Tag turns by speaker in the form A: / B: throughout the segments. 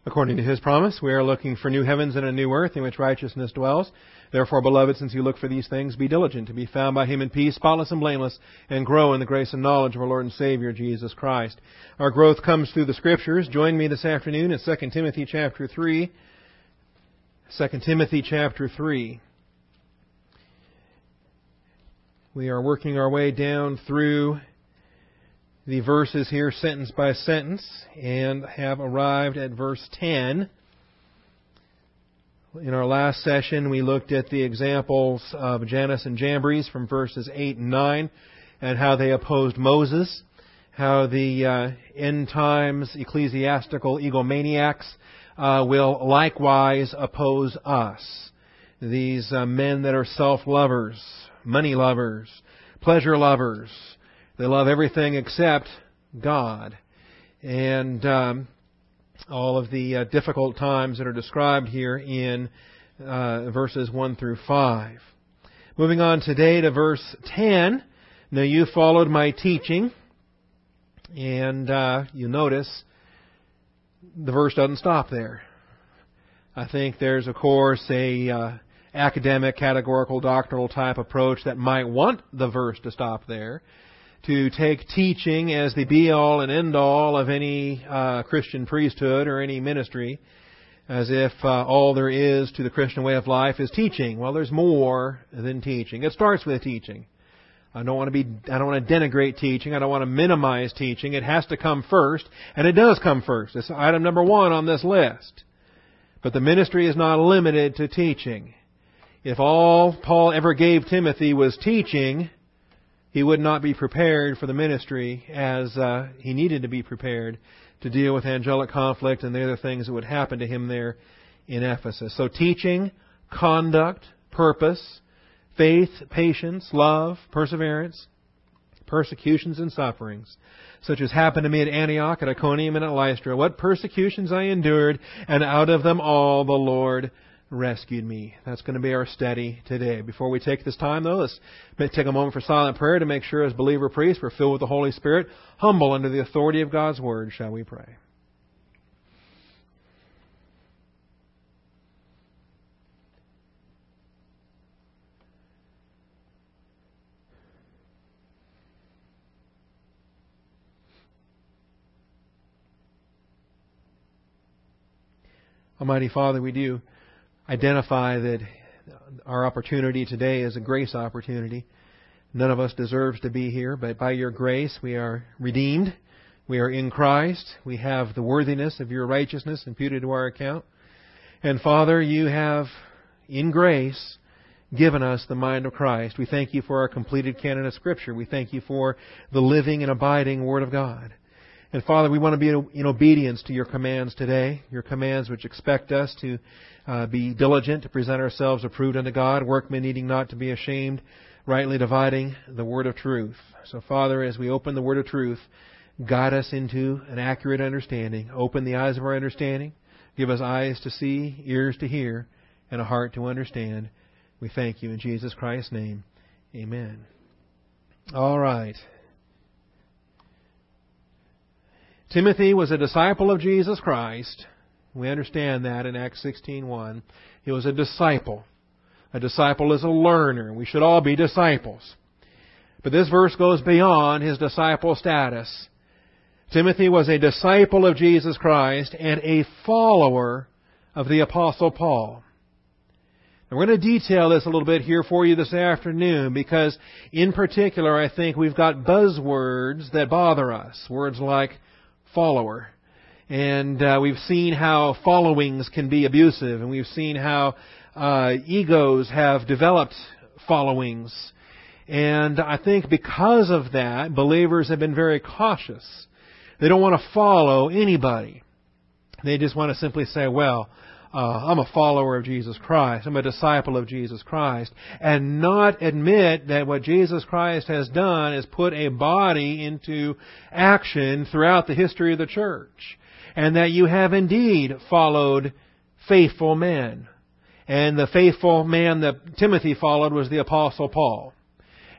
A: According to His promise, we are looking for new heavens and a new earth in which righteousness dwells. Therefore, beloved, since you look for these things, be diligent to be found by Him in peace, spotless and blameless, and grow in the grace and knowledge of our Lord and Savior, Jesus Christ. Our growth comes through the Scriptures. Join me this afternoon in 2 Timothy chapter 3. 2 Timothy chapter 3. We are working our way down through the verses here sentence by sentence and have arrived at verse 10. In our last session, we looked at the examples of Jannes and Jambres from verses 8 and 9 and how they opposed Moses, how the end times ecclesiastical egomaniacs will likewise oppose us. These men that are self-lovers, money lovers, pleasure lovers. They love everything except God. And all of the difficult times that are described here in verses 1 through 5. Moving on today to verse 10. Now you followed my teaching. And you notice the verse doesn't stop there. I think there's, of course, a academic, categorical, doctrinal type approach that might want the verse to stop there, to take teaching as the be-all and end-all of any Christian priesthood or any ministry, as if all there is to the Christian way of life is teaching. Well, there's more than teaching. It starts with teaching. I don't want to denigrate teaching. I don't want to minimize teaching. It has to come first, and it does come first. It's item number 1 on this list. But the ministry is not limited to teaching. If all Paul ever gave Timothy was teaching, he would not be prepared for the ministry as he needed to be prepared to deal with angelic conflict and the other things that would happen to him there in Ephesus. So teaching, conduct, purpose, faith, patience, love, perseverance, persecutions and sufferings, such as happened to me at Antioch, at Iconium, and at Lystra. What persecutions I endured, and out of them all the Lord rescued me. That's going to be our study today. Before we take this time, though, let's take a moment for silent prayer to make sure as believer priests we're filled with the Holy Spirit, humble under the authority of God's Word. Shall we pray? Almighty Father, we do identify that our opportunity today is a grace opportunity. None of us deserves to be here, but by your grace we are redeemed. We are in Christ. We have the worthiness of your righteousness imputed to our account. And Father, you have, in grace, given us the mind of Christ. We thank you for our completed canon of Scripture. We thank you for the living and abiding Word of God. And Father, we want to be in obedience to your commands today, your commands which expect us to be diligent, to present ourselves approved unto God, workmen needing not to be ashamed, rightly dividing the word of truth. So Father, as we open the word of truth, guide us into an accurate understanding. Open the eyes of our understanding. Give us eyes to see, ears to hear, and a heart to understand. We thank you in Jesus Christ's name. Amen. All right. Timothy was a disciple of Jesus Christ. We understand that in Acts 16:1. He was a disciple. A disciple is a learner. We should all be disciples. But this verse goes beyond his disciple status. Timothy was a disciple of Jesus Christ and a follower of the Apostle Paul. And we're going to detail this a little bit here for you this afternoon because, in particular, I think we've got buzzwords that bother us. Words like follower. And we've seen how followings can be abusive, and we've seen how egos have developed followings. And I think because of that, believers have been very cautious. They don't want to follow anybody. They just want to simply say, well, I'm a follower of Jesus Christ. I'm a disciple of Jesus Christ. And not admit that what Jesus Christ has done is put a body into action throughout the history of the church. And that you have indeed followed faithful men. And the faithful man that Timothy followed was the Apostle Paul.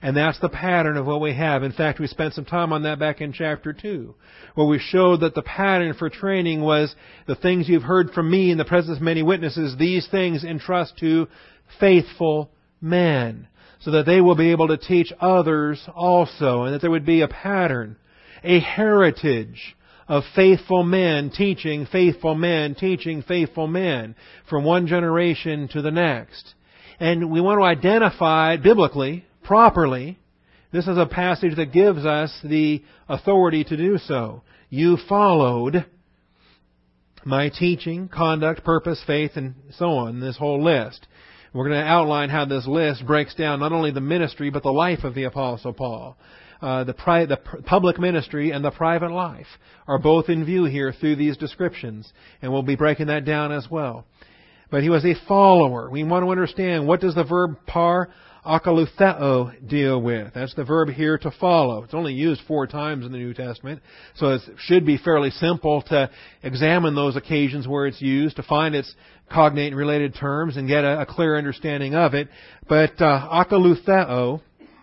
A: And that's the pattern of what we have. In fact, we spent some time on that back in chapter 2, where we showed that the pattern for training was the things you've heard from me in the presence of many witnesses, these things entrust to faithful men, so that they will be able to teach others also, and that there would be a pattern, a heritage of faithful men teaching faithful men, teaching faithful men from one generation to the next. And we want to identify biblically, properly. This is a passage that gives us the authority to do so. You followed my teaching, conduct, purpose, faith, and so on, this whole list. We're going to outline how this list breaks down not only the ministry, but the life of the Apostle Paul. The public ministry and the private life are both in view here through these descriptions, and we'll be breaking that down as well. But he was a follower. We want to understand, what does the verb par akalutheo deal with? That's the verb here, to follow. It's only used 4 times in the New Testament, so it should be fairly simple to examine those occasions where it's used, to find its cognate and related terms and get a clear understanding of it. But akalutheo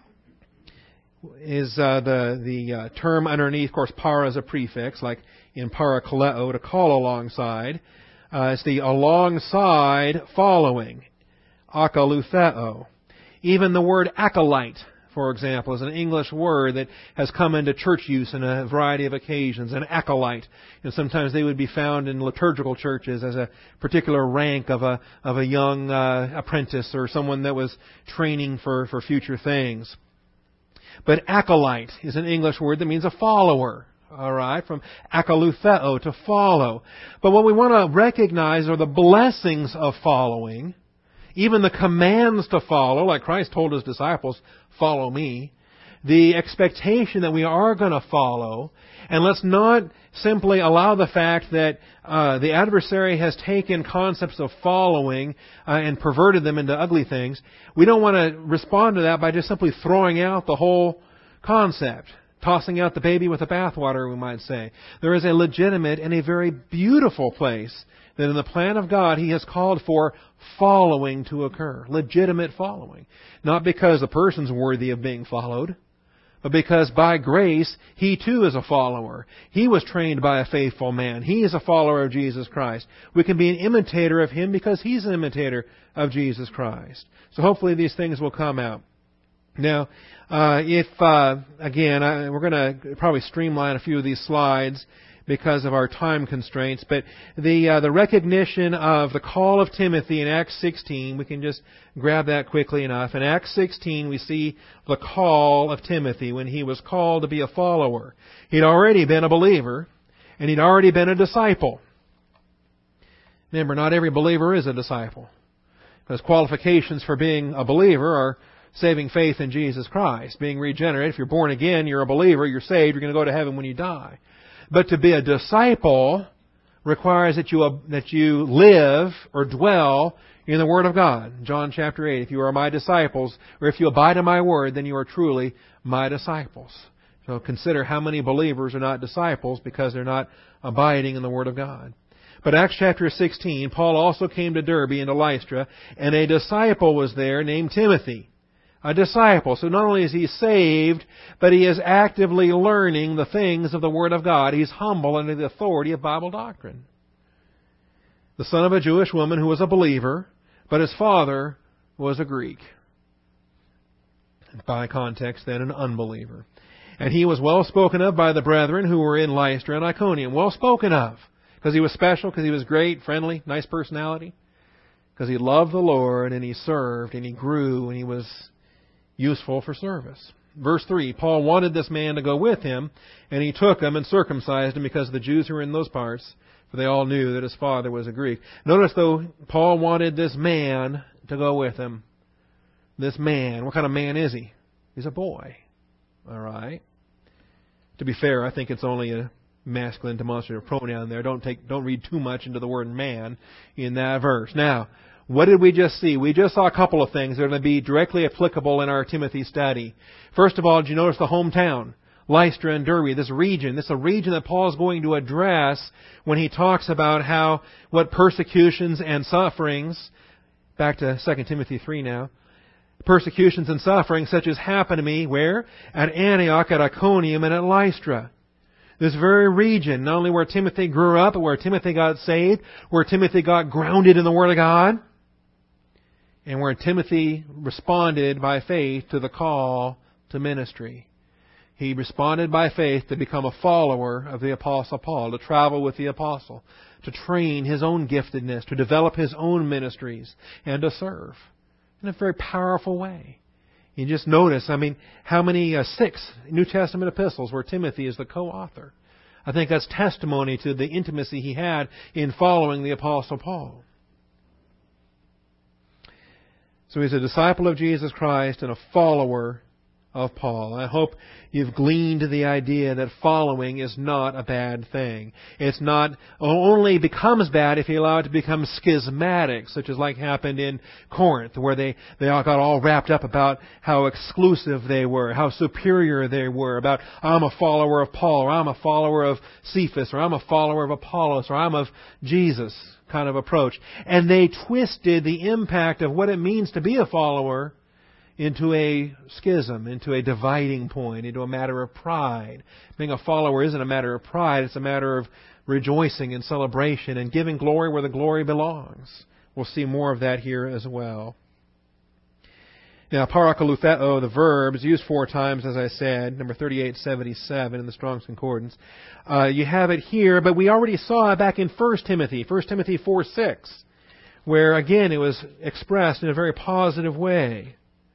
A: is the term underneath. Of course, para is a prefix, like in parakaleo, to call alongside. It's the alongside following, akalutheo. Even the word acolyte, for example, is an English word that has come into church use in a variety of occasions. An acolyte, and sometimes they would be found in liturgical churches as a particular rank of a young apprentice or someone that was training for future things. But acolyte is an English word that means a follower. All right, from akalutheo, to follow. But what we want to recognize are the blessings of following, even the commands to follow, like Christ told His disciples, follow me. The expectation that we are going to follow. And let's not simply allow the fact that the adversary has taken concepts of following and perverted them into ugly things. We don't want to respond to that by just simply throwing out the whole concept. Tossing out the baby with the bathwater, we might say. There is a legitimate and a very beautiful place that in the plan of God He has called for following to occur. Legitimate following. Not because the person's worthy of being followed, but because by grace he too is a follower. He was trained by a faithful man. He is a follower of Jesus Christ. We can be an imitator of him because he's an imitator of Jesus Christ. So hopefully these things will come out. Now, we're going to probably streamline a few of these slides because of our time constraints, but the recognition of the call of Timothy in Acts 16, we can just grab that quickly enough. In Acts 16, we see the call of Timothy when he was called to be a follower. He'd already been a believer, and he'd already been a disciple. Remember, not every believer is a disciple, because qualifications for being a believer are saving faith in Jesus Christ, being regenerated. If you're born again, you're a believer, you're saved, you're going to go to heaven when you die. But to be a disciple requires that you live or dwell in the Word of God. John chapter 8, if you are my disciples, or if you abide in my Word, then you are truly my disciples. So consider how many believers are not disciples because they're not abiding in the Word of God. But Acts chapter 16, Paul also came to Derbe and to Lystra, and a disciple was there named Timothy. A disciple. So not only is he saved, but he is actively learning the things of the Word of God. He's humble under the authority of Bible doctrine. The son of a Jewish woman who was a believer, but his father was a Greek. By context, then, an unbeliever. And he was well spoken of by the brethren who were in Lystra and Iconium. Well spoken of. Because he was special, because he was great, friendly, nice personality. Because he loved the Lord, and he served, and he grew, and he was useful for service. Verse 3, Paul wanted this man to go with him, and he took him and circumcised him because the Jews who were in those parts, for they all knew that his father was a Greek. Notice, though, Paul wanted this man to go with him. This man, what kind of man is he? He's a boy. All right. To be fair, I think it's only a masculine demonstrative pronoun there. Don't read too much into the word man in that verse. Now, what did we just see? We just saw a couple of things that are going to be directly applicable in our Timothy study. First of all, did you notice the hometown? Lystra and Derbe, this region. This is a region that Paul is going to address when he talks about what persecutions and sufferings, back to 2 Timothy 3 now, persecutions and sufferings such as happened to me, where? At Antioch, at Iconium, and at Lystra. This very region, not only where Timothy grew up, but where Timothy got saved, where Timothy got grounded in the Word of God, and where Timothy responded by faith to the call to ministry. He responded by faith to become a follower of the Apostle Paul, to travel with the Apostle, to train his own giftedness, to develop his own ministries, and to serve in a very powerful way. You just notice, how many 6 New Testament epistles where Timothy is the co-author. I think that's testimony to the intimacy he had in following the Apostle Paul. So he's a disciple of Jesus Christ and a follower of Paul. I hope you've gleaned the idea that following is not a bad thing. It's not only becomes bad if you allow it to become schismatic, such as like happened in Corinth, where they all got all wrapped up about how exclusive they were, how superior they were, about I'm a follower of Paul, or I'm a follower of Cephas, or I'm a follower of Apollos, or I'm of Jesus kind of approach. And they twisted the impact of what it means to be a follower into a schism, into a dividing point, into a matter of pride. Being a follower isn't a matter of pride, it's a matter of rejoicing and celebration and giving glory where the glory belongs. We'll see more of that here as well. Now, parakaleutheo, the verb, is used 4 times, as I said, number 3877 in the Strong's Concordance. You have it here, but we already saw it back in 1 Timothy 4:6, where, again, it was expressed in a very positive way.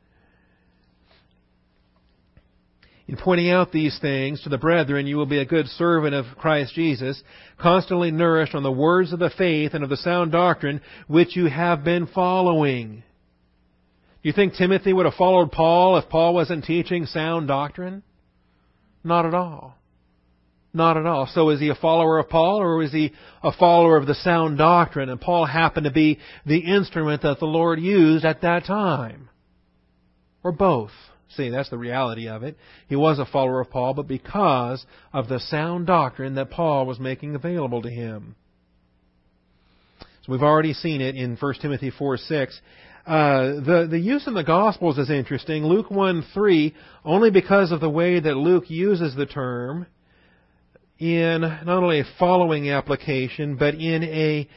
A: In pointing out these things to the brethren, you will be a good servant of Christ Jesus, constantly nourished on the words of the faith and of the sound doctrine which you have been following. Do you think Timothy would have followed Paul if Paul wasn't teaching sound doctrine? Not at all. Not at all. So is he a follower of Paul, or is he a follower of the sound doctrine? And Paul happened to be the instrument that the Lord used at that time. Or both. See, that's the reality of it. He was a follower of Paul, but because of the sound doctrine that Paul was making available to him. So we've already seen it in 1 Timothy 4:6. The use in the Gospels is interesting. Luke 1:3, only because of the way that Luke uses the term in not only a following application, but in a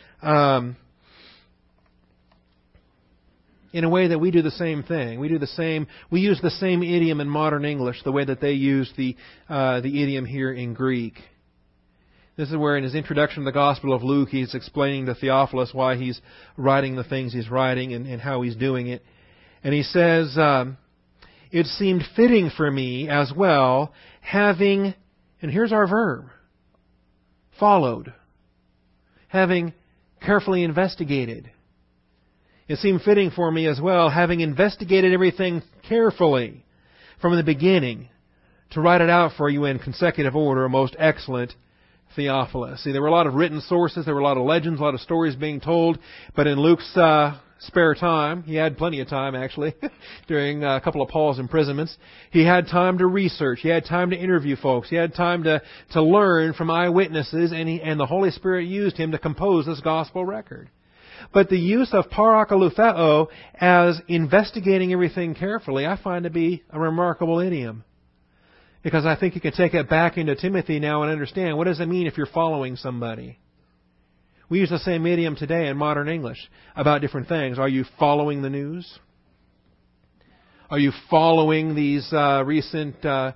A: way that we do the same thing. We use the same idiom in modern English, the way that they use the idiom here in Greek. This is where in his introduction to the Gospel of Luke, he's explaining to Theophilus why he's writing the things he's writing and how he's doing it. And he says, it seemed fitting for me as well, having, and here's our verb, followed, having carefully investigated. It seemed fitting for me as well, having investigated everything carefully from the beginning, to write it out for you in consecutive order, most excellent Theophilus. See, there were a lot of written sources, there were a lot of legends, a lot of stories being told, but in Luke's spare time, he had plenty of time actually, during a couple of Paul's imprisonments, he had time to research, he had time to interview folks, he had time to learn from eyewitnesses, and the Holy Spirit used him to compose this gospel record. But the use of parakaleutheo as investigating everything carefully, I find to be a remarkable idiom. Because I think you can take it back into Timothy now and understand, what does it mean if you're following somebody? We use the same idiom today in modern English about different things. Are you following the news? Are you following these recent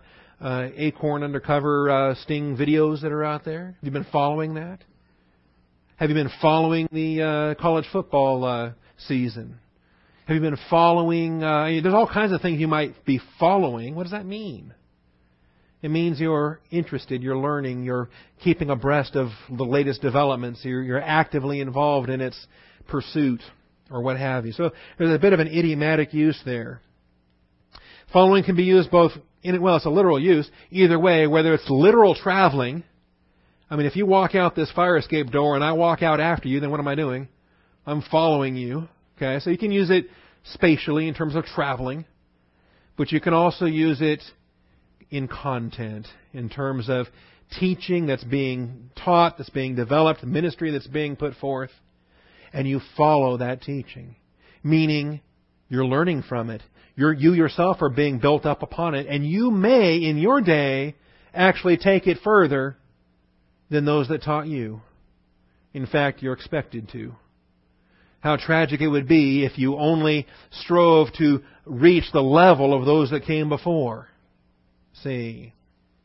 A: Acorn Undercover Sting videos that are out there? Have you been following that? Have you been following the college football season? Have you been following... there's all kinds of things you might be following. What does that mean? It means you're interested, you're learning, you're keeping abreast of the latest developments, you're actively involved in its pursuit, or what have you. So there's a bit of an idiomatic use there. Following can be used both, it's a literal use, either way, whether it's literal traveling. If you walk out this fire escape door and I walk out after you, then what am I doing? I'm following you. Okay, so you can use it spatially in terms of traveling, but you can also use it in content, in terms of teaching that's being taught, that's being developed, ministry that's being put forth, and you follow that teaching. Meaning, you're learning from it. You yourself are being built up upon it, and you may, in your day, actually take it further than those that taught you. In fact, you're expected to. How tragic it would be if you only strove to reach the level of those that came before. See,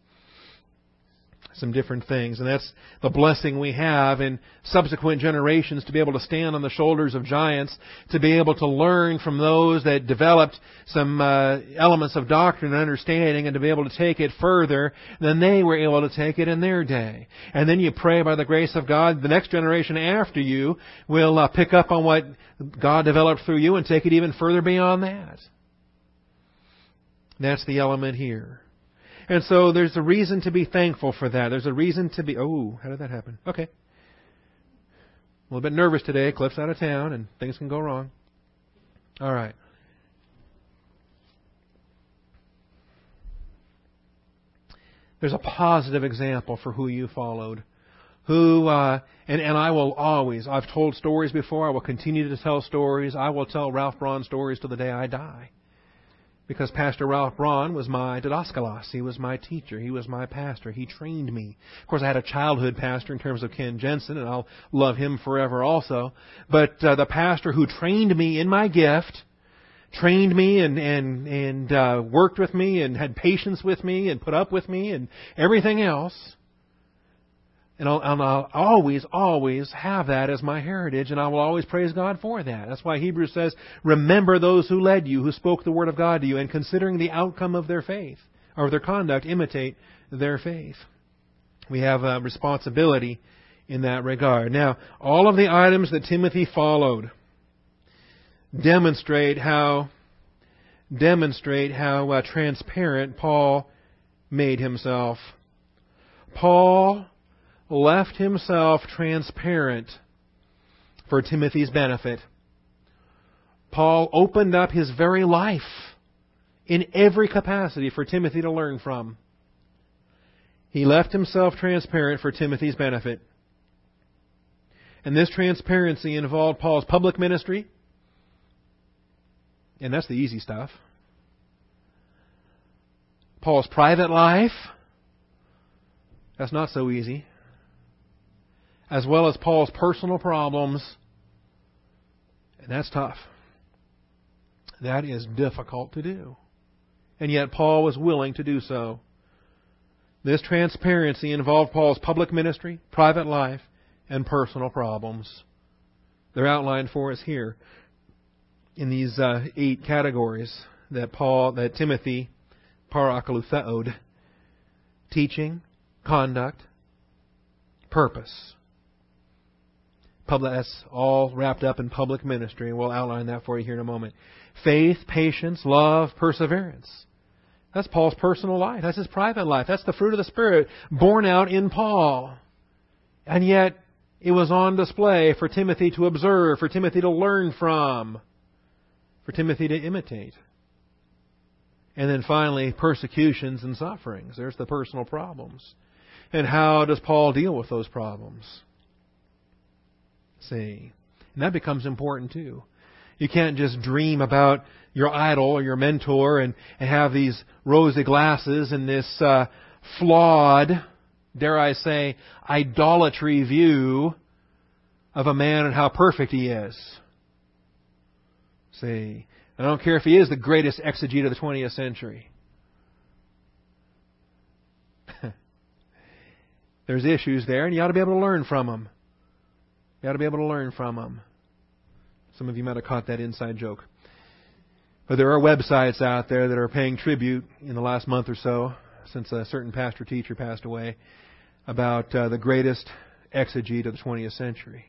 A: some different things. And that's the blessing we have in subsequent generations, to be able to stand on the shoulders of giants, to be able to learn from those that developed some elements of doctrine and understanding, and to be able to take it further than they were able to take it in their day. And then you pray by the grace of God, the next generation after you will pick up on what God developed through you and take it even further beyond that. That's the element here. And so there's a reason to be thankful for that. There's a reason to be... Oh, how did that happen? Okay. A little bit nervous today. Cliff's out of town and things can go wrong. All right. There's a positive example for who you followed. And I will always... I've told stories before. I will continue to tell stories. I will tell Ralph Braun stories till the day I die. Because Pastor Ralph Braun was my didaskalos. He was my teacher. He was my pastor. He trained me. Of course, I had a childhood pastor in terms of Ken Jensen, and I'll love him forever also. But the pastor who trained me in my gift, trained me and worked with me and had patience with me and put up with me and everything else. And I'll always have that as my heritage, and I will always praise God for that. That's why Hebrews says, remember those who led you, who spoke the word of God to you, and considering the outcome of their faith, or their conduct, imitate their faith. We have a responsibility in that regard. Now, all of the items that Timothy followed demonstrate how transparent Paul made himself. Paul left himself transparent for Timothy's benefit. Paul opened up his very life in every capacity for Timothy to learn from. He left himself transparent for Timothy's benefit. And this transparency involved Paul's public ministry, and that's the easy stuff. Paul's private life, that's not so easy. As well as Paul's personal problems, and that's tough. That is difficult to do. And yet Paul was willing to do so. This transparency involved Paul's public ministry, private life, and personal problems. They're outlined for us here in these 8 categories that Timothy parakletheod: teaching, conduct, purpose. That's all wrapped up in public ministry, and we'll outline that for you here in a moment. Faith, patience, love, perseverance. That's Paul's personal life. That's his private life. That's the fruit of the Spirit born out in Paul. And yet, it was on display for Timothy to observe, for Timothy to learn from, for Timothy to imitate. And then finally, persecutions and sufferings. There's the personal problems. And how does Paul deal with those problems? See, and that becomes important too. You can't just dream about your idol or your mentor and have these rosy glasses and this flawed, dare I say, idolatry view of a man and how perfect he is. See, I don't care if he is the greatest exegete of the 20th century. There's issues there, and you ought to be able to learn from them. You ought to be able to learn from them. Some of you might have caught that inside joke. But there are websites out there that are paying tribute in the last month or so, since a certain pastor-teacher passed away, about the greatest exegete of the 20th century.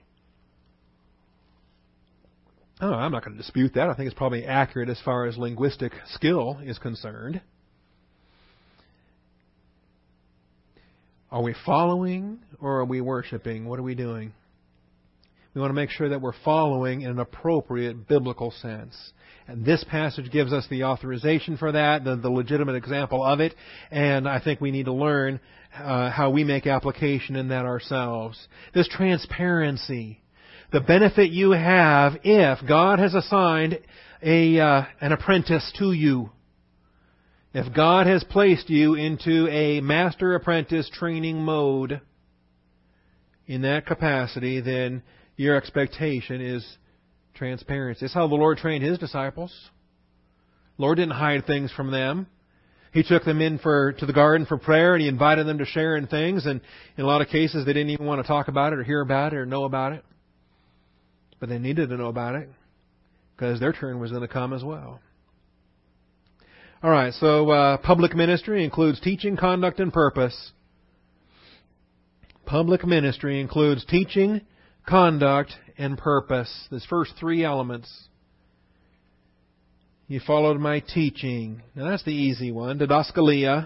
A: Oh, I'm not going to dispute that. I think it's probably accurate as far as linguistic skill is concerned. Are we following or are we worshiping? What are we doing? We want to make sure that we're following in an appropriate biblical sense. And this passage gives us the authorization for that, the legitimate example of it. And I think we need to learn how we make application in that ourselves. This transparency. the benefit you have if God has assigned an apprentice to you. If God has placed you into a master-apprentice training mode in that capacity, then your expectation is transparency. It's how the Lord trained His disciples. The Lord didn't hide things from them. He took them to the garden for prayer, and He invited them to share in things, and in a lot of cases they didn't even want to talk about it or hear about it or know about it. But they needed to know about it because their turn was going to come as well. All right, so public ministry includes teaching, conduct, and purpose. Public ministry includes teaching, conduct, and purpose. These first three elements. You followed my teaching. Now that's the easy one. Didaskalia.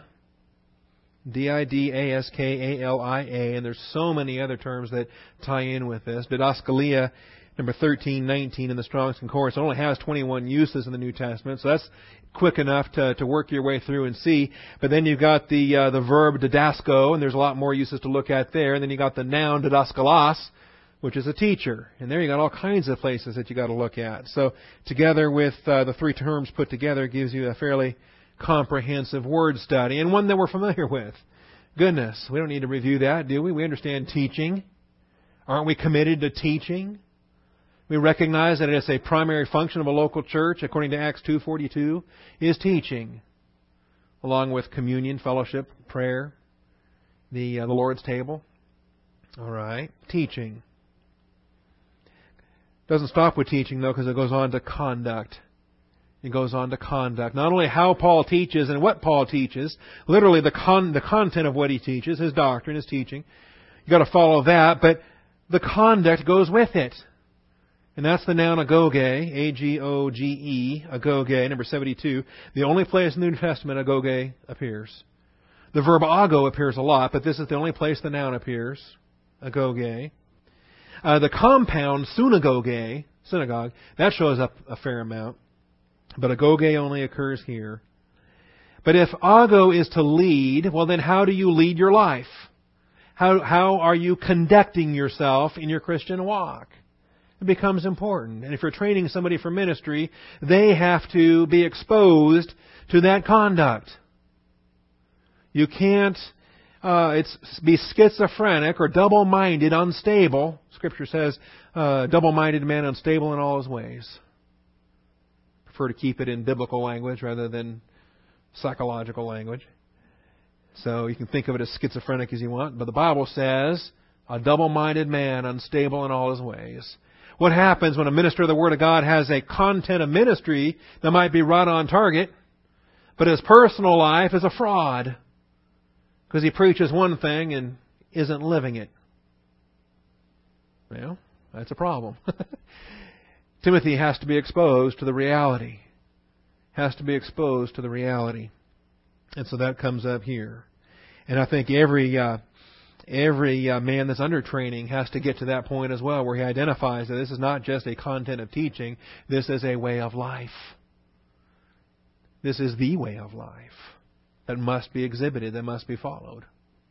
A: Didaskalia. And there's so many other terms that tie in with this. Didaskalia, number 1319 in the Strong's Concordance. It only has 21 uses in the New Testament, so that's quick enough to work your way through and see. But then you've got the verb didasko, and there's a lot more uses to look at there. And then you got the noun didaskalos, which is a teacher. And there you got all kinds of places that you got to look at. So together with the three terms put together gives you a fairly comprehensive word study, and one that we're familiar with. Goodness, we don't need to review that, do we? We understand teaching. Aren't we committed to teaching? We recognize that it's a primary function of a local church, according to Acts 2:42, is teaching, along with communion, fellowship, prayer, the Lord's table. All right, teaching. Doesn't stop with teaching, though, because it goes on to conduct. It goes on to conduct. Not only how Paul teaches and what Paul teaches, literally the content of what he teaches, his doctrine, his teaching. You've got to follow that, but the conduct goes with it. And that's the noun agoge, A-G-O-G-E, agoge, number 72. The only place in the New Testament agoge appears. The verb ago appears a lot, but this is the only place the noun appears, agoge. The compound synagoge, synagogue, that shows up a fair amount, but agoge only occurs here. But if ago is to lead, well then how do you lead your life? How are you conducting yourself in your Christian walk? It becomes important. And if you're training somebody for ministry, they have to be exposed to that conduct. You can't be schizophrenic or double-minded, unstable. Scripture says, double-minded man unstable in all his ways. Prefer to keep it in biblical language rather than psychological language. So you can think of it as schizophrenic as you want, but the Bible says, a double-minded man unstable in all his ways. What happens when a minister of the Word of God has a content of ministry that might be right on target, but his personal life is a fraud because he preaches one thing and isn't living it? Well, that's a problem. Timothy has to be exposed to the reality. Has to be exposed to the reality. And so that comes up here. And I think every man that's under training has to get to that point as well, where he identifies that this is not just a content of teaching, this is a way of life. This is the way of life that must be exhibited, that must be followed.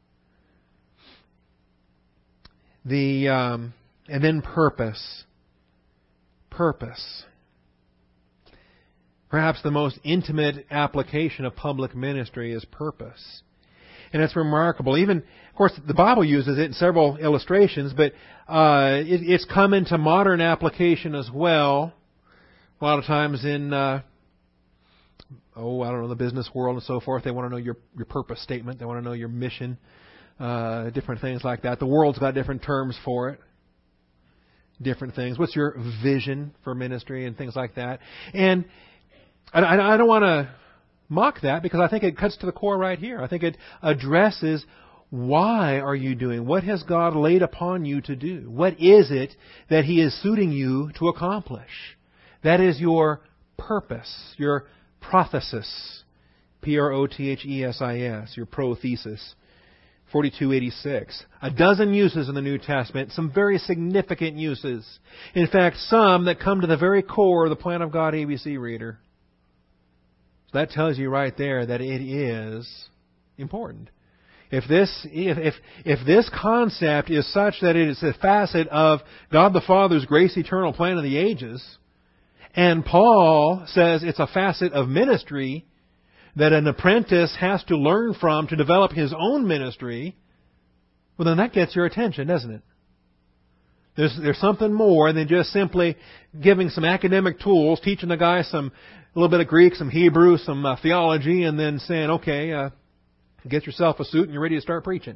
A: And then purpose. Purpose. Perhaps the most intimate application of public ministry is purpose. And it's remarkable. Even, of course, the Bible uses it in several illustrations, but it's come into modern application as well. A lot of times in, the business world and so forth, they want to know your purpose statement. They want to know your mission, different things like that. The world's got different terms for it. Different things. What's your vision for ministry and things like that? And I don't want to mock that, because I think it cuts to the core right here. I think it addresses, why are you doing? What has God laid upon you to do? What is it that He is suiting you to accomplish? That is your purpose, your prothesis, Prothesis, your prothesis. 4286. A dozen uses in the New Testament, some very significant uses. In fact, some that come to the very core of the Plan of God ABC reader. So that tells you right there that it is important. if this concept is such that it is a facet of God the Father's grace eternal plan of the ages, and Paul says it's a facet of ministry that an apprentice has to learn from to develop his own ministry, well, then that gets your attention, doesn't it? There's something more than just simply giving some academic tools, teaching the guy a little bit of Greek, some Hebrew, some theology, and then saying, okay, get yourself a suit and you're ready to start preaching.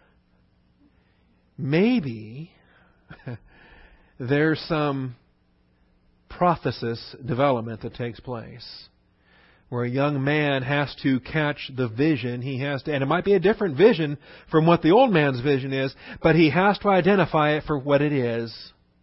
A: Maybe there's some prothesis development that takes place, where a young man has to catch the vision. He has to, and it might be a different vision from what the old man's vision is, but he has to identify it for what it is.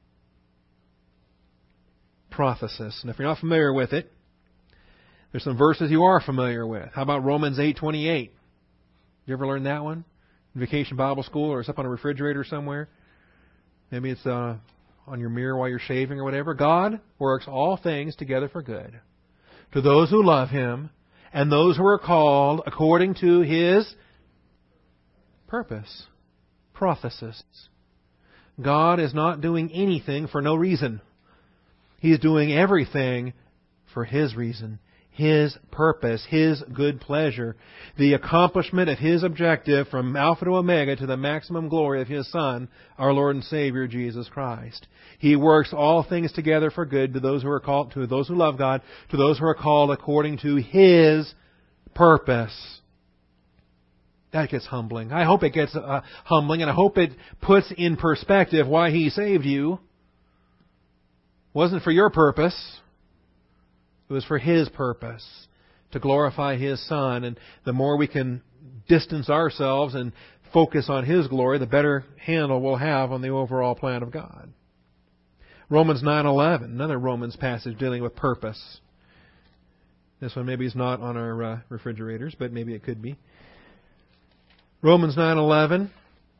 A: Prothesis. And if you're not familiar with it, there's some verses you are familiar with. How about Romans 8:28? You ever learn that one? In Vacation Bible School, or it's up on a refrigerator somewhere? Maybe it's on your mirror while you're shaving or whatever. God works all things together for good to those who love Him and those who are called according to His purpose. Prothesis. God is not doing anything for no reason. He is doing everything for His reason, His purpose, His good pleasure, the accomplishment of His objective from Alpha to Omega to the maximum glory of His Son, our Lord and Savior, Jesus Christ. He works all things together for good to those who are called, to those who love God, to those who are called according to His purpose. That gets humbling. I hope it gets humbling, and I hope it puts in perspective why He saved you. It wasn't for your purpose. It was for His purpose, to glorify His Son. And the more we can distance ourselves and focus on His glory, the better handle we'll have on the overall plan of God. Romans 9:11, another Romans passage dealing with purpose. This one maybe is not on our refrigerators, but maybe it could be. Romans 9:11.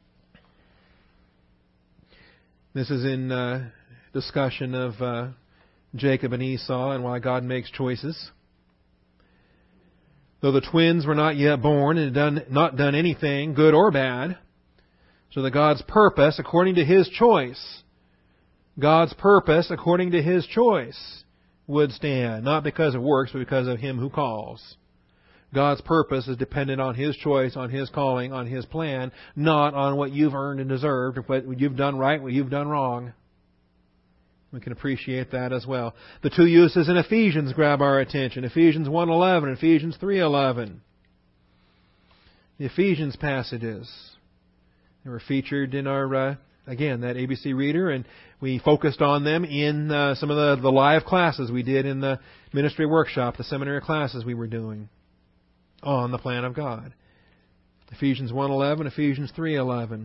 A: This is in discussion of Jacob and Esau and why God makes choices. Though the twins were not yet born and had not done anything, good or bad, so that God's purpose according to His choice, would stand, not because of works, but because of Him who calls. God's purpose is dependent on His choice, on His calling, on His plan, not on what you've earned and deserved, what you've done right, what you've done wrong. We can appreciate that as well. The two uses in Ephesians grab our attention. Ephesians 1:11 and Ephesians 3:11. The Ephesians passages. They were featured in our, again, that ABC Reader, and we focused on them in some of the live classes we did in the ministry workshop, the seminary classes we were doing on the plan of God. Ephesians 1:11, Ephesians 3:11.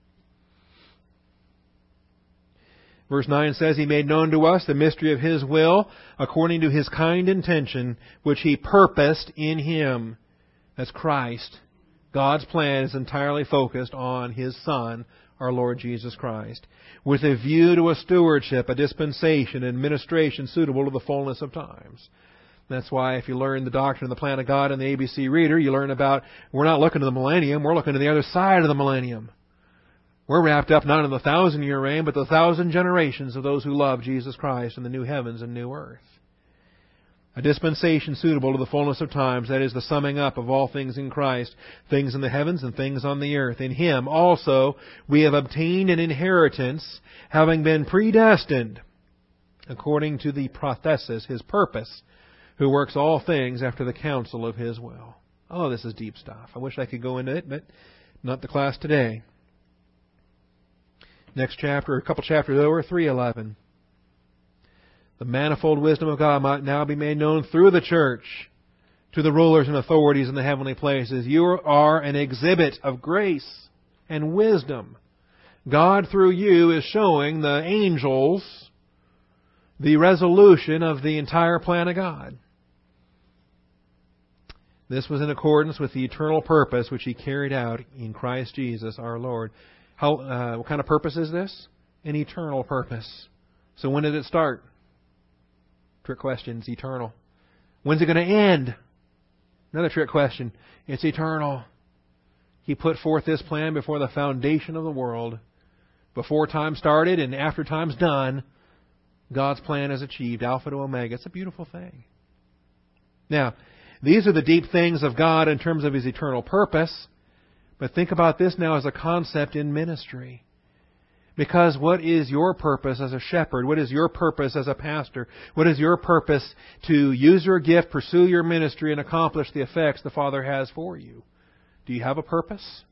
A: Verse 9 says, He made known to us the mystery of His will, according to His kind intention, which He purposed in Him. That's Christ. God's plan is entirely focused on His Son, our Lord Jesus Christ, with a view to a stewardship, a dispensation, an administration suitable to the fullness of times. That's why if you learn the doctrine of the plan of God in the ABC Reader, you learn about, we're not looking to the millennium, we're looking to the other side of the millennium. We're wrapped up not in the 1,000-year reign, but the 1,000 generations of those who love Jesus Christ in the new heavens and new earth. A dispensation suitable to the fullness of times, that is the summing up of all things in Christ, things in the heavens and things on the earth. In Him also we have obtained an inheritance, having been predestined, according to the prothesis, His purpose, who works all things after the counsel of His will. Oh, this is deep stuff. I wish I could go into it, but not the class today. Next chapter, a couple chapters over, 3:11. The manifold wisdom of God might now be made known through the church to the rulers and authorities in the heavenly places. You are an exhibit of grace and wisdom. God, through you, is showing the angels the resolution of the entire plan of God. This was in accordance with the eternal purpose which He carried out in Christ Jesus our Lord. What kind of purpose is this? An eternal purpose. So when did it start? Trick question. It's eternal. When's it going to end? Another trick question. It's eternal. He put forth this plan before the foundation of the world. Before time started and after time's done, God's plan is achieved, Alpha to Omega. It's a beautiful thing. Now, these are the deep things of God in terms of His eternal purpose. But think about this now as a concept in ministry. Because what is your purpose as a shepherd? What is your purpose as a pastor? What is your purpose to use your gift, pursue your ministry, and accomplish the effects the Father has for you? Do you have a purpose?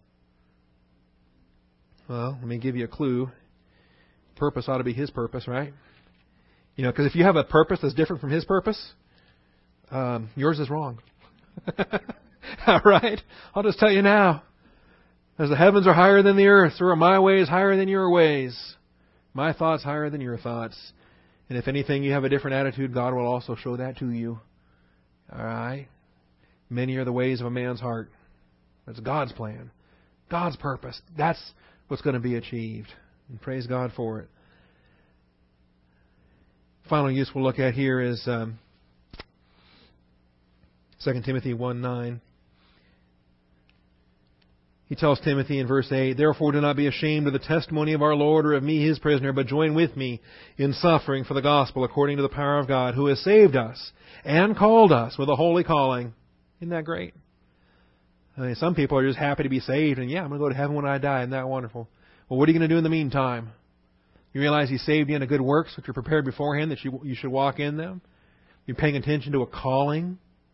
A: Well, let me give you a clue. Purpose ought to be His purpose, right? Because if you have a purpose that's different from His purpose, yours is wrong. All right? I'll just tell you now. As the heavens are higher than the earth, so are my ways higher than your ways. My thoughts higher than your thoughts. And if anything, you have a different attitude, God will also show that to you. All right? Many are the ways of a man's heart. That's God's plan. God's purpose. That's what's going to be achieved. And praise God for it. Final use we'll look at here is 2 Timothy 1:9. He tells Timothy in verse 8, "Therefore do not be ashamed of the testimony of our Lord or of me, His prisoner, but join with me in suffering for the gospel according to the power of God, who has saved us and called us with a holy calling." Isn't that great? I mean, some people are just happy to be saved, and I'm going to go to heaven when I die. Isn't that wonderful? Well, what are you going to do in the meantime? You realize He saved you into good works, which are prepared beforehand, that you should walk in them? You're paying attention to a calling?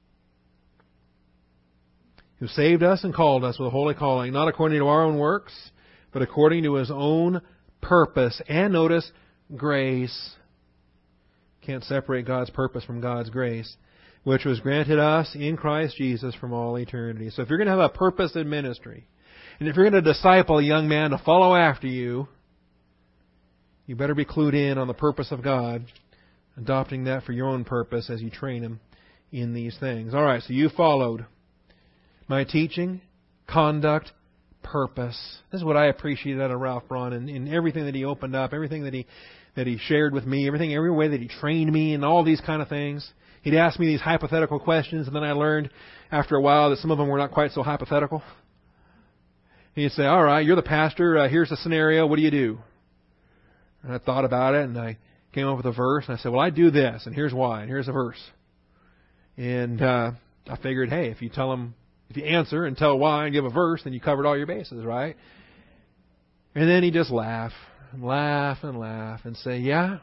A: Who saved us and called us with a holy calling, not according to our own works, but according to His own purpose. And notice, grace. Can't separate God's purpose from God's grace, which was granted us in Christ Jesus from all eternity. So if you're going to have a purpose in ministry, and if you're going to disciple a young man to follow after you, you better be clued in on the purpose of God, adopting that for your own purpose as you train him in these things. All right, so you followed my teaching, conduct, purpose. This is what I appreciated out of Ralph Braun in everything that he opened up, everything that he shared with me, every way that he trained me and all these kind of things. He'd ask me these hypothetical questions, and then I learned after a while that some of them were not quite so hypothetical. He'd say, all right, you're the pastor, here's the scenario, what do you do? And I thought about it, and I came up with a verse, and I said, well, I do this, and here's why, and here's a verse. And I figured, hey, if you answer and tell why and give a verse, then you covered all your bases, right? And then he'd just laugh and laugh and laugh and say, yeah,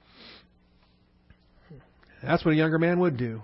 A: that's what a younger man would do.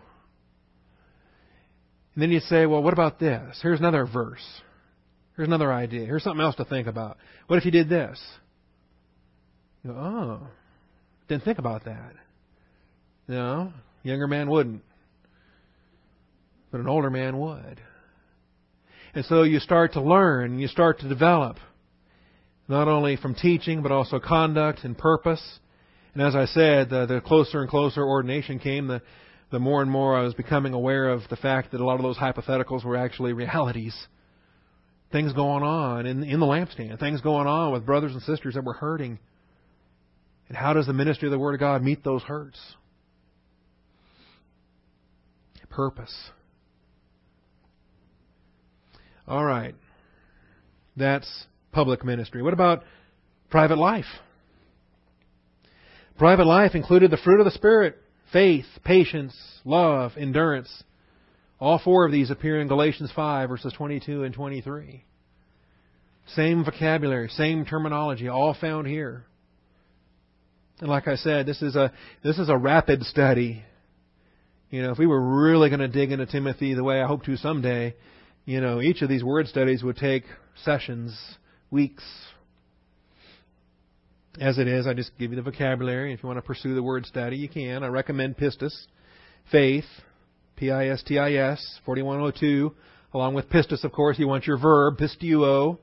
A: And then you'd say, well, what about this? Here's another verse. Here's another idea. Here's something else to think about. What if you did this? You go, oh, didn't think about that. No, younger man wouldn't. But an older man would. And so you start to learn, you start to develop, not only from teaching, but also conduct and purpose. And as I said, the closer and closer ordination came, the more and more I was becoming aware of the fact that a lot of those hypotheticals were actually realities. Things going on in the lampstand, things going on with brothers and sisters that were hurting. And how does the ministry of the Word of God meet those hurts? Purpose. All right. That's public ministry. What about private life? Private life included the fruit of the Spirit: faith, patience, love, endurance. All four of these appear in Galatians 5, verses 22 and 23. Same vocabulary, same terminology, all found here. And like I said, this is a rapid study. If we were really going to dig into Timothy the way I hope to someday, each of these word studies would take sessions, weeks. As it is, I just give you the vocabulary. If you want to pursue the word study, you can. I recommend pistis, faith, P-I-S-T-I-S, 4102. Along with pistis, of course, you want your verb, pistuo.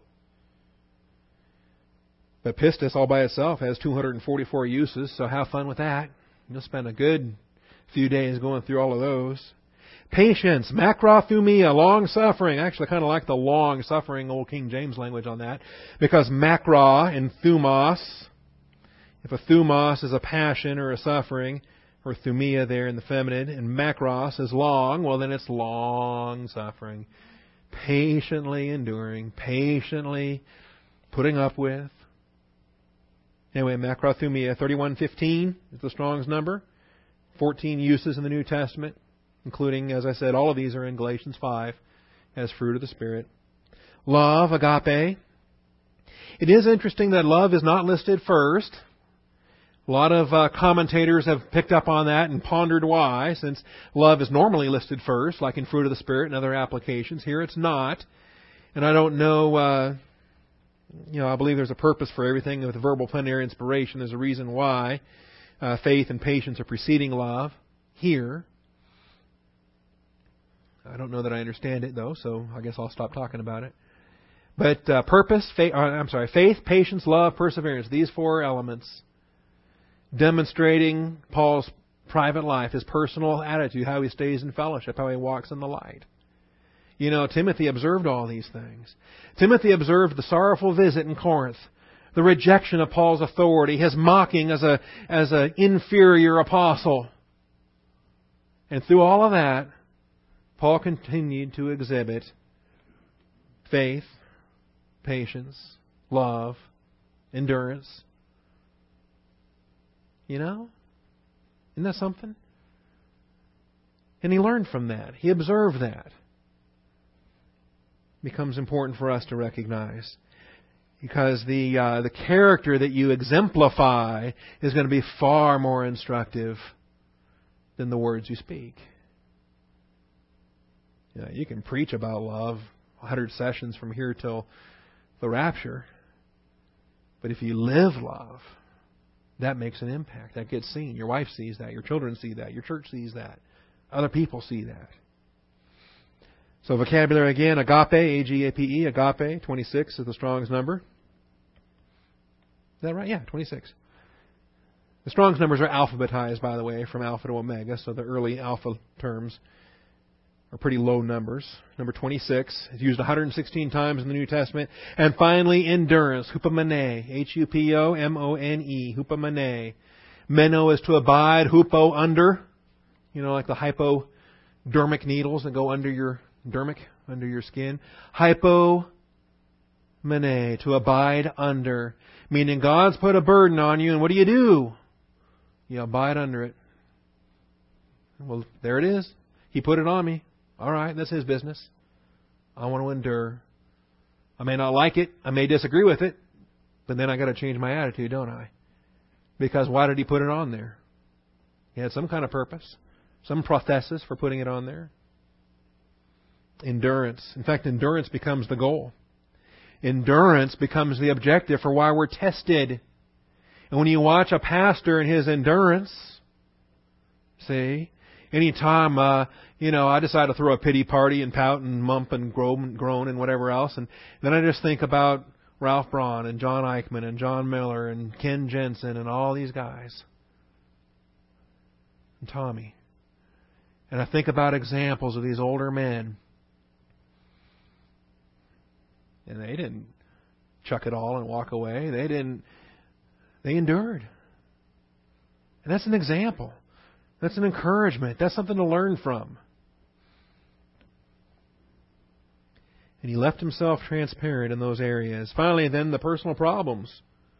A: But pistis all by itself has 244 uses, so have fun with that. You'll spend a good few days going through all of those. Patience, macrothumia, long-suffering. I actually kind of like the long-suffering Old King James language on that, because macra and thumos, if a thumos is a passion or a suffering, or thumia there in the feminine, and macros is long, well then it's long-suffering. patiently enduring, patiently putting up with. Anyway, macrothumia 31:15 is the Strong's number. 14 uses in the New Testament, including, as I said, all of these are in Galatians 5 as fruit of the Spirit. Love, agape. It is interesting that love is not listed first. A lot of commentators have picked up on that and pondered why, since love is normally listed first, like in fruit of the Spirit and other applications. Here it's not. And I don't know, I believe there's a purpose for everything with verbal plenary inspiration. There's a reason why faith and patience are preceding love here. I don't know that I understand it, though, so I guess I'll stop talking about it. But faith, patience, love, perseverance, these four elements demonstrating Paul's private life, his personal attitude, how he stays in fellowship, how he walks in the light. You know, Timothy observed all these things. Timothy observed the sorrowful visit in Corinth, the rejection of Paul's authority, his mocking as an inferior apostle. And through all of that, Paul continued to exhibit faith, patience, love, endurance. You know? Isn't that something? And he learned from that. He observed that. It becomes important for us to recognize. Because the character that you exemplify is going to be far more instructive than the words you speak. You know, you can preach about love 100 sessions from here till the rapture. But if you live love, that makes an impact. That gets seen. Your wife sees that. Your children see that. Your church sees that. Other people see that. So vocabulary again, agape, A-G-A-P-E, agape, 26 is the Strong's number. Is that right? Yeah, 26. The Strong's numbers are alphabetized, by the way, from alpha to omega, so the early alpha terms are pretty low numbers. Number 26 is used 116 times in the New Testament. And finally, endurance, hupomene, H-U-P-O-M-O-N-E, hupomene. Meno is to abide, hupo, under, like the hypodermic needles that go under your dermic, under your skin. Hypomene, to abide under, meaning God's put a burden on you, and what do? You abide under it. Well, there it is. He put it on me. All right, that's His business. I want to endure. I may not like it. I may disagree with it. But then I got to change my attitude, don't I? Because why did He put it on there? He had some kind of purpose. Some prothesis for putting it on there. Endurance. In fact, endurance becomes the goal. Endurance becomes the objective for why we're tested. And when you watch a pastor and his endurance, see, anytime, I decide to throw a pity party and pout and mump and groan and whatever else, and then I just think about Ralph Braun and John Eichmann and John Miller and Ken Jensen and all these guys. And Tommy. And I think about examples of these older men. And they didn't chuck it all and walk away. They endured. And that's an example. That's an encouragement. That's something to learn from. And he left himself transparent in those areas. Finally, then, the personal problems.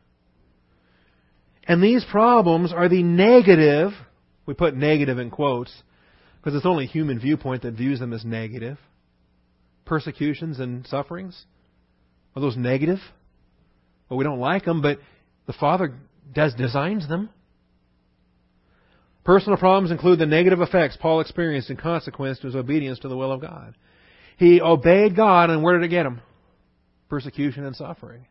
A: And these problems are the negative, we put negative in quotes, because it's only human viewpoint that views them as negative. Persecutions and sufferings. Are those negative? Well, we don't like them, but the Father designs them. Personal problems include the negative effects Paul experienced in consequence to his obedience to the will of God. He obeyed God, and where did it get him? Persecution and suffering.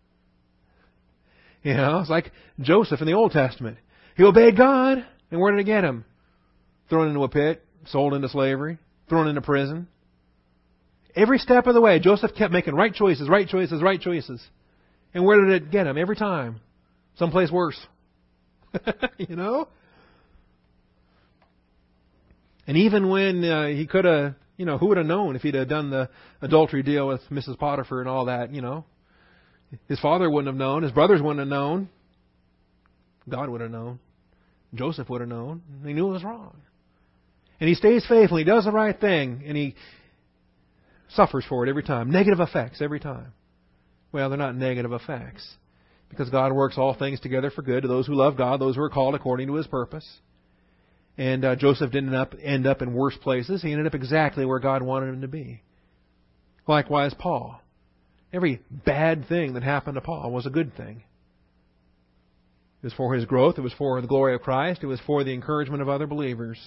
A: It's like Joseph in the Old Testament. He obeyed God, and where did it get him? Thrown into a pit, sold into slavery, thrown into prison. Every step of the way, Joseph kept making right choices, right choices, right choices. And where did it get him? Every time. Someplace worse. And even when he could have, who would have known if he'd have done the adultery deal with Mrs. Potiphar and all that, His father wouldn't have known. His brothers wouldn't have known. God would have known. Joseph would have known. He knew it was wrong. And he stays faithful. He does the right thing. And he suffers for it every time. Negative effects every time. Well, they're not negative effects, because God works all things together for good to those who love God, those who are called according to His purpose. And Joseph didn't end up in worse places. He ended up exactly where God wanted him to be. Likewise, Paul. Every bad thing that happened to Paul was a good thing. It was for his growth. It was for the glory of Christ. It was for the encouragement of other believers.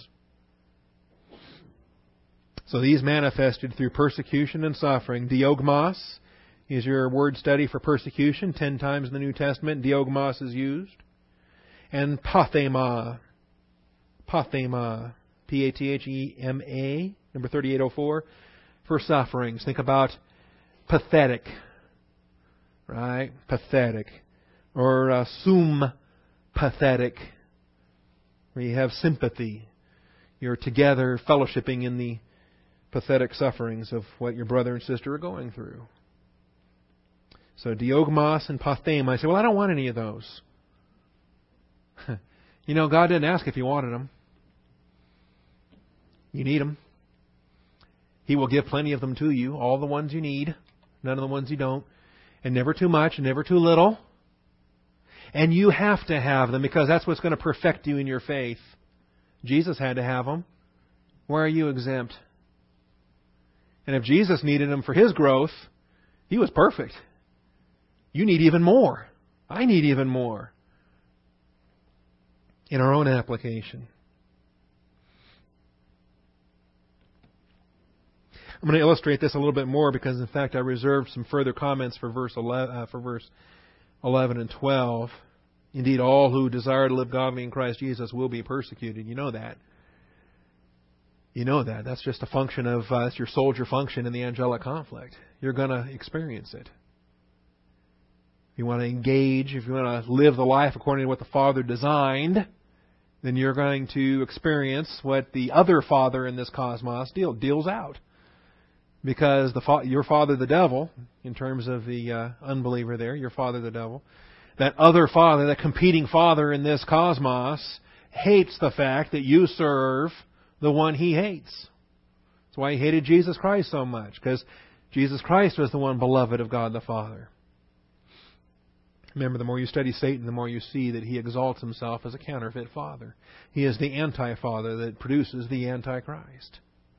A: So these manifested through persecution and suffering. Diogmos is your word study for persecution. 10 times in the New Testament, diogmos is used. And pathema. Pathema. P-A-T-H-E-M-A. Number 3804. For sufferings. Think about pathetic. Right? Pathetic. Or pathetic, where you have sympathy. You're together fellowshipping in the pathetic sufferings of what your brother and sister are going through. So diogmos and pathema. I say, well, I don't want any of those. You know, God didn't ask if you wanted them. You need them. He will give plenty of them to you, all the ones you need, none of the ones you don't, and never too much and never too little. And you have to have them, because that's what's going to perfect you in your faith. Jesus had to have them. Why are you exempt? And if Jesus needed them for His growth, He was perfect. You need even more. I need even more. In our own application. I'm going to illustrate this a little bit more, because in fact I reserved some further comments for verse 11 and 12. Indeed, all who desire to live godly in Christ Jesus will be persecuted. You know that. You know that. That's just a function of, that's your soldier function in the angelic conflict. You're going to experience it. If you want to engage, if you want to live the life according to what the Father designed, then you're going to experience what the other father in this cosmos deals out. Because your father, the devil, in terms of the unbeliever there, your father, the devil, that other father, that competing father in this cosmos, hates the fact that you serve the one he hates. That's why he hated Jesus Christ so much, because Jesus Christ was the one beloved of God the Father. Remember, the more you study Satan, the more you see that he exalts himself as a counterfeit father. He is the anti-father that produces the Antichrist.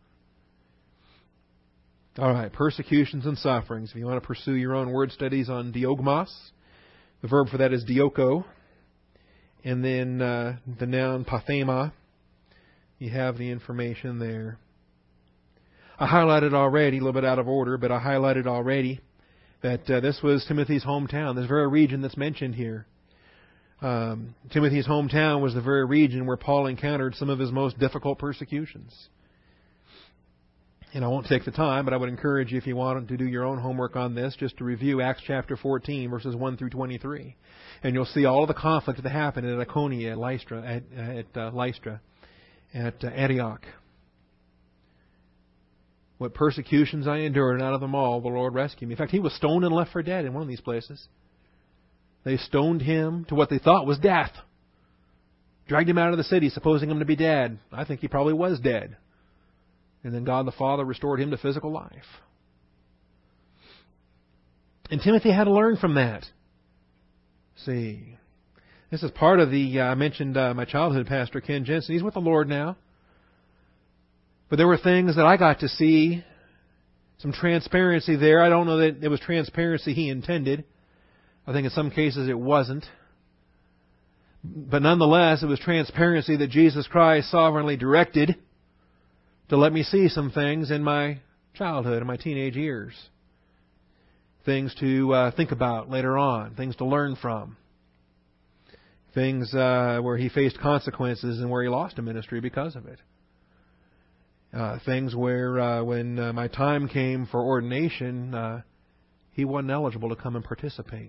A: All right, persecutions and sufferings. If you want to pursue your own word studies on diogmos, the verb for that is dioko. And then the noun pathema. You have the information there. I highlighted already, a little bit out of order, but I highlighted already that this was Timothy's hometown, this very region that's mentioned here. Timothy's hometown was the very region where Paul encountered some of his most difficult persecutions. And I won't take the time, but I would encourage you, if you want to do your own homework on this, just to review Acts chapter 14, verses 1 through 23. And you'll see all of the conflict that happened at Iconium, at Lystra, at Antioch. What persecutions I endured, and out of them all the Lord rescued me. In fact, he was stoned and left for dead in one of these places. They stoned him to what they thought was death. Dragged him out of the city, supposing him to be dead. I think he probably was dead. And then God the Father restored him to physical life. And Timothy had to learn from that. See, this is part of the, I mentioned my childhood pastor, Ken Jensen. He's with the Lord now. But there were things that I got to see, some transparency there. I don't know that it was transparency he intended. I think in some cases it wasn't. But nonetheless, it was transparency that Jesus Christ sovereignly directed to let me see some things in my childhood and my teenage years. Things to think about later on. Things to learn from. Things where he faced consequences and where he lost a ministry because of it. Things where when my time came for ordination, he wasn't eligible to come and participate.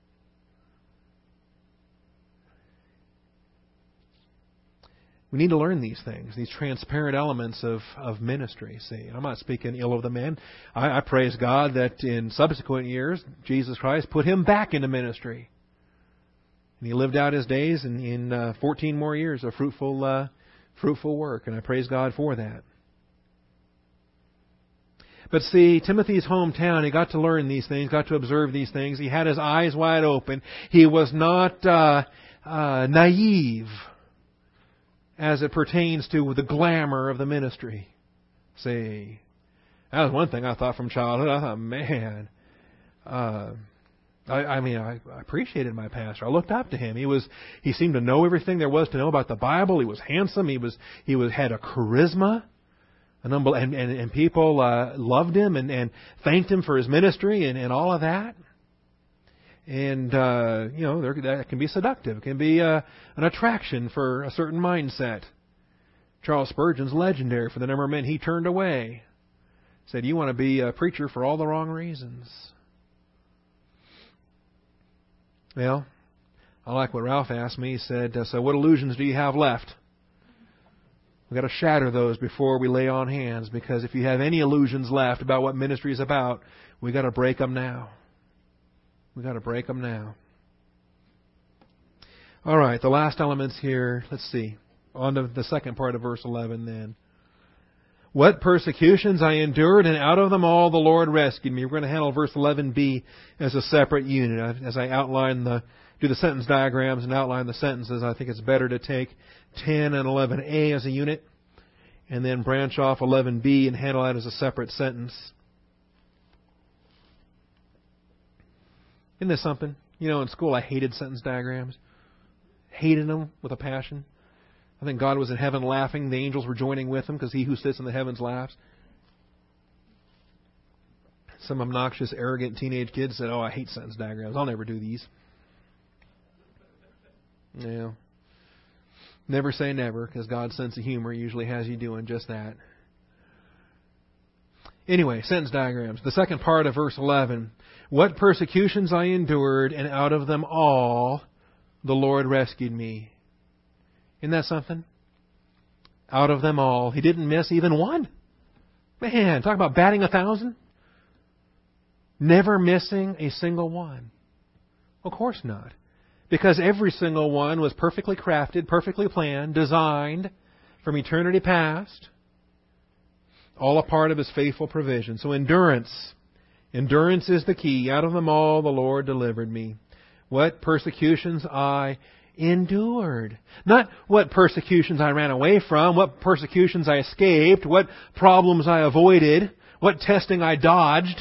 A: We need to learn these things, these transparent elements of ministry. See, I'm not speaking ill of the man. I praise God that in subsequent years, Jesus Christ put him back into ministry. And he lived out his days in 14 more years of fruitful work. And I praise God for that. But see, Timothy's hometown, he got to learn these things, got to observe these things. He had his eyes wide open. He was not naive as it pertains to the glamour of the ministry. See, that was one thing I thought from childhood. I thought, man, I appreciated my pastor. I looked up to him. He seemed to know everything there was to know about the Bible. He was handsome. He had a charisma. And people loved him and thanked him for his ministry and all of that. And, that can be seductive. It can be an attraction for a certain mindset. Charles Spurgeon's legendary for the number of men he turned away. Said, you want to be a preacher for all the wrong reasons. Well, I like what Ralph asked me. He said, so what illusions do you have left? We've got to shatter those before we lay on hands, because if you have any illusions left about what ministry is about, we've got to break them now. We've got to break them now. All right, the last elements here. Let's see. On to the second part of verse 11 then. What persecutions I endured, and out of them all the Lord rescued me. We're going to handle verse 11b as a separate unit. As I outline do the sentence diagrams and outline the sentences, I think it's better to take 10 and 11a as a unit, and then branch off 11b and handle that as a separate sentence. Isn't this something? In school I hated sentence diagrams. Hated them with a passion. I think God was in heaven laughing. The angels were joining with him because he who sits in the heavens laughs. Some obnoxious, arrogant teenage kids said, I hate sentence diagrams. I'll never do these. Yeah. Never say never, because God's sense of humor usually has you doing just that. Anyway, sentence diagrams. The second part of verse 11. What persecutions I endured, and out of them all the Lord rescued me. Isn't that something? Out of them all. He didn't miss even one. Man, talk about batting 1,000. Never missing a single one. Of course not. Because every single one was perfectly crafted, perfectly planned, designed from eternity past. All a part of His faithful provision. So endurance. Endurance is the key. Out of them all the Lord delivered me. What persecutions I endured. Not what persecutions I ran away from, what persecutions I escaped, what problems I avoided, what testing I dodged.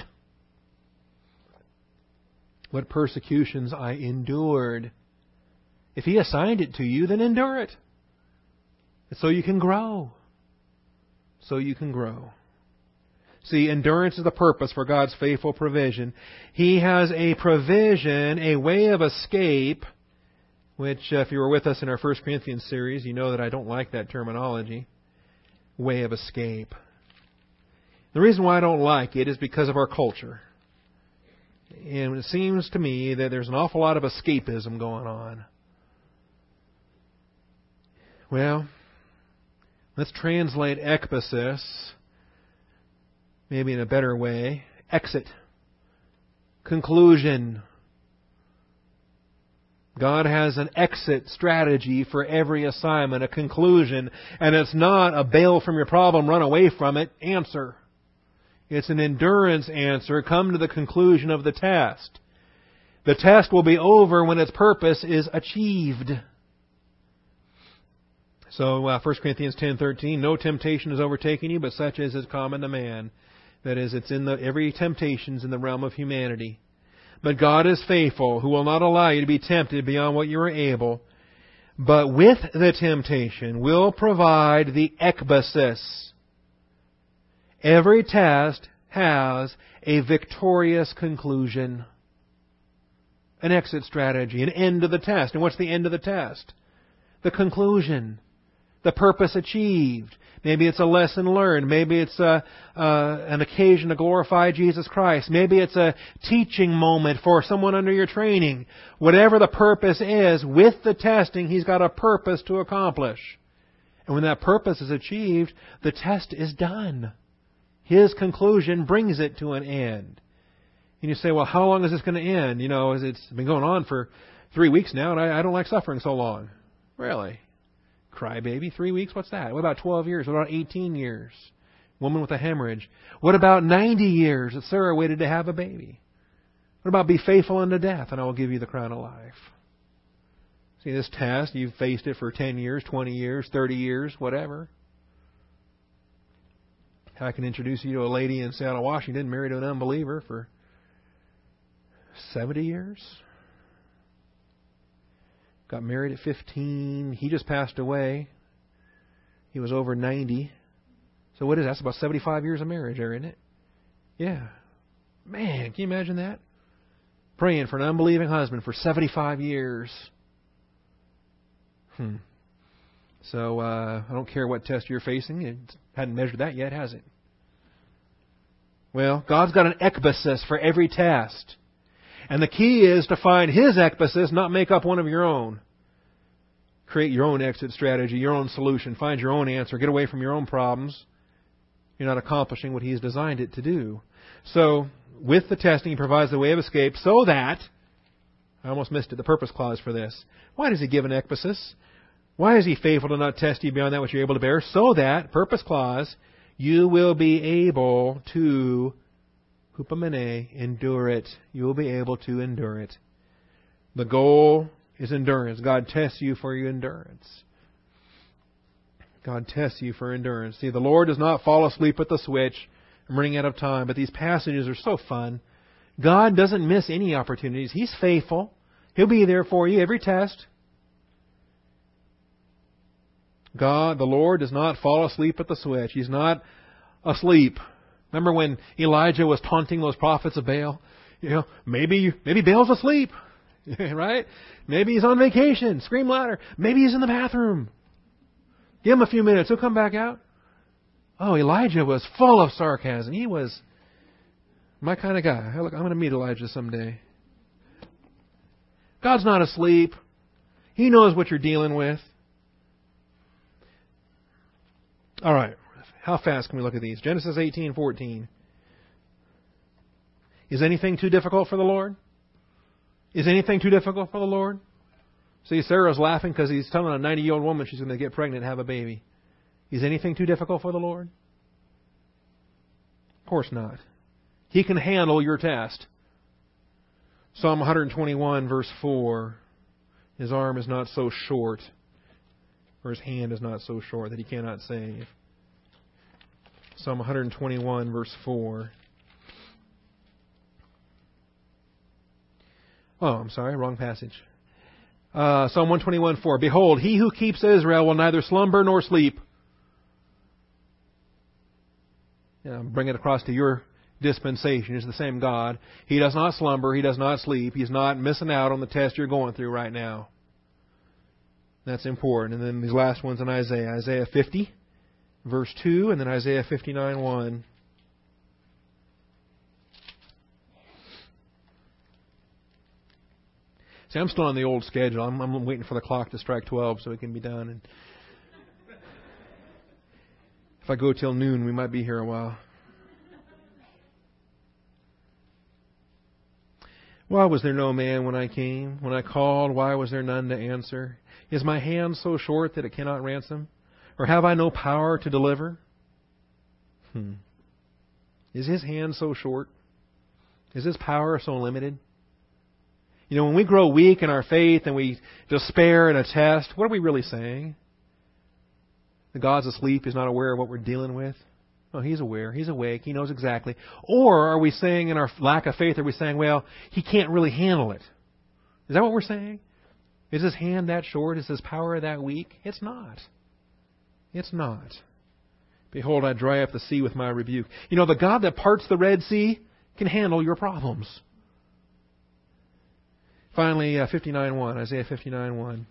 A: What persecutions I endured. If He assigned it to you, then endure it. So you can grow. So you can grow. See, endurance is the purpose for God's faithful provision. He has a provision, a way of escape, which if you were with us in our 1 Corinthians series, you know that I don't like that terminology. Way of escape. The reason why I don't like it is because of our culture. And it seems to me that there's an awful lot of escapism going on. Well, let's translate ekbasis, maybe in a better way. Exit. Conclusion. God has an exit strategy for every assignment, a conclusion. And it's not a bail from your problem, run away from it, answer. It's an endurance answer. Come to the conclusion of the test. The test will be over when its purpose is achieved. So 1 Corinthians 10:13, no temptation has overtaken you, but such as is common to man. That is, every temptation's in the realm of humanity. But God is faithful, who will not allow you to be tempted beyond what you are able, but with the temptation will provide the ekbasis. Every test has a victorious conclusion, an exit strategy, an end to the test. And what's the end of the test? The conclusion, the purpose achieved. Maybe it's a lesson learned. Maybe it's an occasion to glorify Jesus Christ. Maybe it's a teaching moment for someone under your training. Whatever the purpose is, with the testing, He's got a purpose to accomplish. And when that purpose is achieved, the test is done. His conclusion brings it to an end. And you say, well, how long is this going to end? It's been going on for 3 weeks now, and I don't like suffering so long. Really? Crybaby, 3 weeks? What's that? What about 12 years? What about 18 years? Woman with a hemorrhage. What about 90 years that Sarah waited to have a baby? What about be faithful unto death, and I will give you the crown of life? See, this test, you've faced it for 10 years, 20 years, 30 years, whatever. I can introduce you to a lady in Seattle, Washington, married to an unbeliever for 70 years. Got married at 15. He just passed away. He was over 90. So what is that? That's about 75 years of marriage there, isn't it? Yeah. Man, can you imagine that? Praying for an unbelieving husband for 75 years. So I don't care what test you're facing. It hadn't measured that yet, has it? Well, God's got an ekbasis for every test. And the key is to find His ekbasis, not make up one of your own. Create your own exit strategy, your own solution. Find your own answer. Get away from your own problems. You're not accomplishing what He's designed it to do. So, with the testing, He provides the way of escape so that, I almost missed it, the purpose clause for this. Why does He give an ekbasis? Why is He faithful to not test you beyond that which you're able to bear? So that, purpose clause, you will be able to, hupomene, endure it. You will be able to endure it. The goal is endurance. God tests you for your endurance. God tests you for endurance. See, the Lord does not fall asleep at the switch. I'm running out of time, but these passages are so fun. God doesn't miss any opportunities. He's faithful. He'll be there for you every test. God, the Lord, does not fall asleep at the switch. He's not asleep. Remember when Elijah was taunting those prophets of Baal? You know, maybe Baal's asleep, right? Maybe he's on vacation. Scream louder. Maybe he's in the bathroom. Give him a few minutes. He'll come back out. Oh, Elijah was full of sarcasm. He was my kind of guy. Look, I'm going to meet Elijah someday. God's not asleep. He knows what you're dealing with. All right. How fast can we look at these? Genesis 18:14. Is anything too difficult for the Lord? Is anything too difficult for the Lord? See, Sarah's laughing because he's telling a 90-year-old woman she's going to get pregnant and have a baby. Is anything too difficult for the Lord? Of course not. He can handle your test. Psalm 121, verse 4. His arm is not so short, or his hand is not so short that He cannot save. Psalm 121, verse 4. Oh, I'm sorry, wrong passage. Psalm 121, 4. Behold, He who keeps Israel will neither slumber nor sleep. Bring it across to your dispensation. It's the same God. He does not slumber. He does not sleep. He's not missing out on the test you're going through right now. That's important. And then these last ones in Isaiah. Isaiah 50, verse 2, and then Isaiah 59, 1. See, I'm still on the old schedule. I'm waiting for the clock to strike 12 so it can be done. And if I go till noon, we might be here a while. Why was there no man when I came? When I called, why was there none to answer? Is my hand so short that it cannot ransom? Or have I no power to deliver? Is His hand so short? Is His power so limited? You know, when we grow weak in our faith and we despair in a test, what are we really saying? That God's asleep, He's not aware of what we're dealing with? No, He's aware. He's awake. He knows exactly. Or are we saying in our lack of faith, are we saying, well, He can't really handle it? Is that what we're saying? Is His hand that short? Is His power that weak? It's not. It's not. Behold, I dry up the sea with my rebuke. You know, the God that parts the Red Sea can handle your problems. Finally, 59:1, Isaiah 59:1.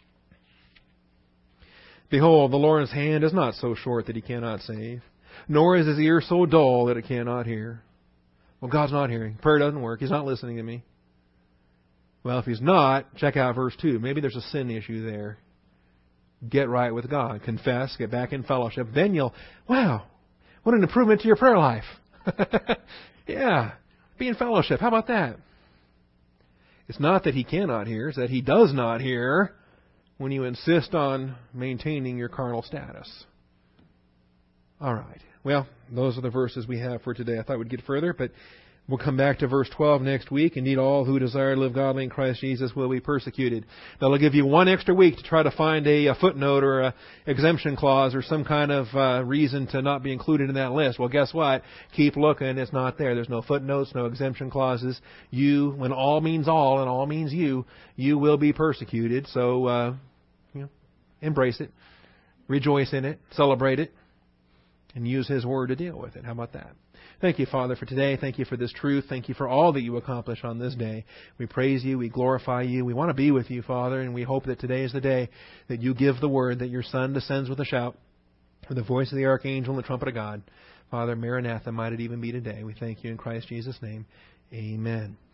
A: Behold, the Lord's hand is not so short that He cannot save, nor is His ear so dull that it cannot hear. Well, God's not hearing. Prayer doesn't work. He's not listening to me. Well, if He's not, check out verse 2. Maybe there's a sin issue there. Get right with God. Confess. Get back in fellowship. Then you'll, wow, what an improvement to your prayer life. Yeah, be in fellowship. How about that? It's not that He cannot hear. It's that He does not hear when you insist on maintaining your carnal status. All right. Well, those are the verses we have for today. I thought we'd get further, but we'll come back to verse 12 next week. Indeed, all who desire to live godly in Christ Jesus will be persecuted. That'll give you one extra week to try to find a footnote or a exemption clause or some kind of reason to not be included in that list. Well, guess what? Keep looking. It's not there. There's no footnotes, no exemption clauses. You, when all means all and all means you will be persecuted. So, embrace it. Rejoice in it. Celebrate it. And use His Word to deal with it. How about that? Thank you, Father, for today. Thank you for this truth. Thank you for all that you accomplish on this day. We praise you. We glorify you. We want to be with you, Father, and we hope that today is the day that you give the word, that your Son descends with a shout, with the voice of the archangel and the trumpet of God. Father, Maranatha, might it even be today. We thank you in Christ Jesus' name. Amen.